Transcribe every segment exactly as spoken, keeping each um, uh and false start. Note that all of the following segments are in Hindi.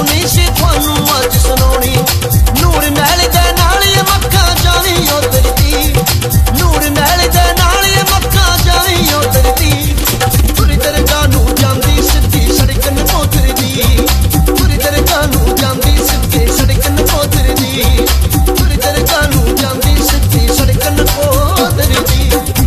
सुनी सी थानू अज सुनानी। नूर महल दे नाल मक्का जावी उतरदी, नूर महल दे नाल मक्का जावी उतरदी। पूरी दरगाह नू जांदी सिद्धी सड़क न उतरदी, पूरी दरगाह नू जांदी सिद्धी सड़क न उतरदी, पूरी दरगाह नू जांदी सिद्धी सड़क न उतरदी।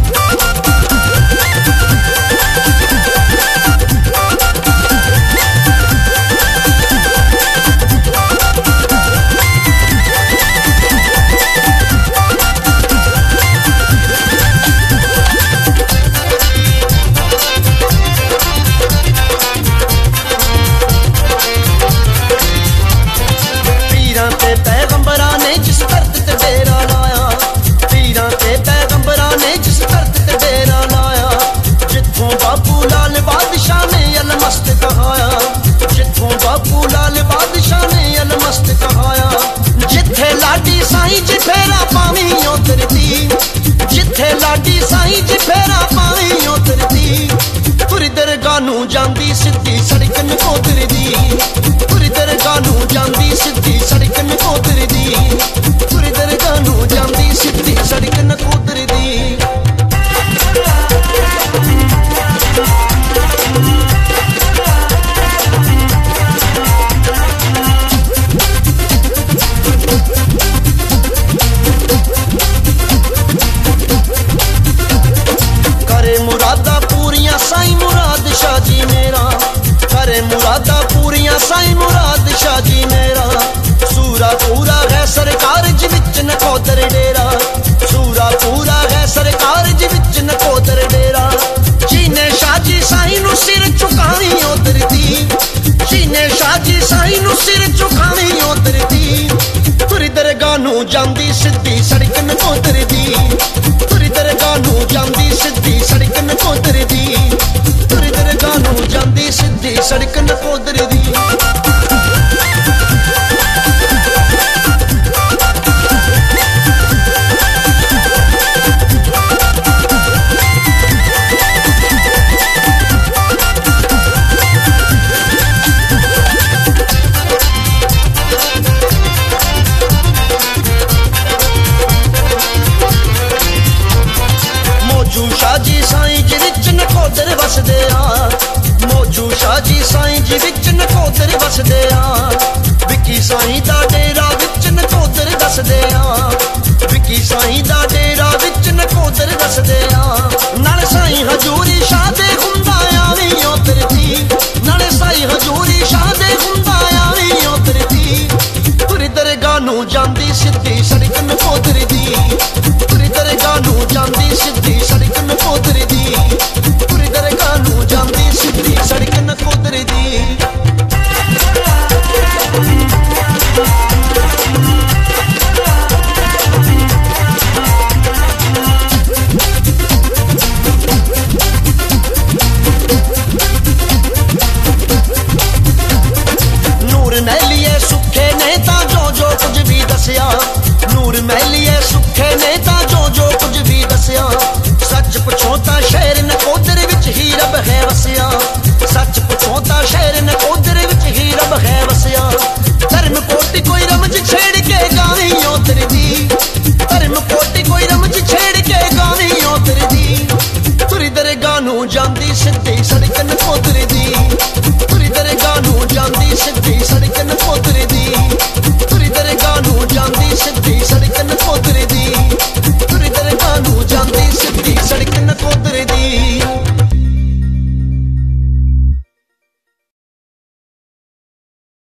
पैगंबरां ने जिस धरत ते डेरा लाया, पीरां ते पैगंबरां ने जिस धरत ते डेरा लाया। जिथों बाबू लाल बादशाह ने अलमस्त कहाया, जिथों बाबू लाल बादशाह ने अलमस्त कहाया। जिथे लाडी साईं जी फेरा पावी उतरदी, जिथे लाडी साईं जी फेरा पावी उतरदी। पूरी दरगाह नू जांदी सिद्धी सड़क न उतरदी, पूरी दरगाह नू जांदी सिद्धी सड़क न उतरदी, पूरी दरगाह नू जांदी सिद्धी सड़क न उतरदी। करे मुरादा पूरियां साईं मुराद शाह जी मेरा, करे मुरादा पूरियां साईं मुराद शाह जी मेरा। सूरा पूरा है सरकार जी विच नकोदर डेरा, सूरा पूरा है सरकार जी विच नकोदर डेरा। जीने शाह जी साईं नू सिर झुकावी उतरदी, जीने शाह जी साईं नू सिर झुकावी उतरदी। पूरी दरगाह नू जांदी सिद्धी सड़क न उतरदी, पूरी दरगाह नू जांदी सिद्धी सड़क न उतरदी, पूरी दरगाह नू जांदी सिद्धी सड़क न उतरदी। मौजू शाह जी साईं जी विच नकोदर वसदे आ, मौजू शाह जी साईं जी विच नकोदर वसदे आ। विकी साईं दा डेरा विच नकोदर दसदे आ, विकी साईं दा डेरा विच नकोदर दसदे आ। नाल साईं हजूरी शाह दे हुंदा आवी उतरदी, नाल साईं हजूरी शाह दे हुंदा आवी उतरदी। पूरी दरगाह नू जांदी सिद्धी सड़क न उतरदी, पूरी दरगाह नू जांदी सिद्धी सड़क न उतरदी, पूरी दरगाह नू जांदी सिद्धी सड़क न उतरदी। नूर महलिए सुखे ने तां जो जो कुछ भी दसिया, नूर महलिए सुखे ने तां जो जो कुछ भी दसिया। सच पुछो तां शहर नकोदर विच ही रब है वसिया, सच पुछो तां शहर नकोदर विच ही रब है वसिया। धर्म कोटि कोई रमज छेड़ के गावी उतरदी, धर्म कोटि कोई रमज छेड़ के गावी उतरदी। पूरी दरगाह नू जांदी सिद्धी सड़क न उतरदी,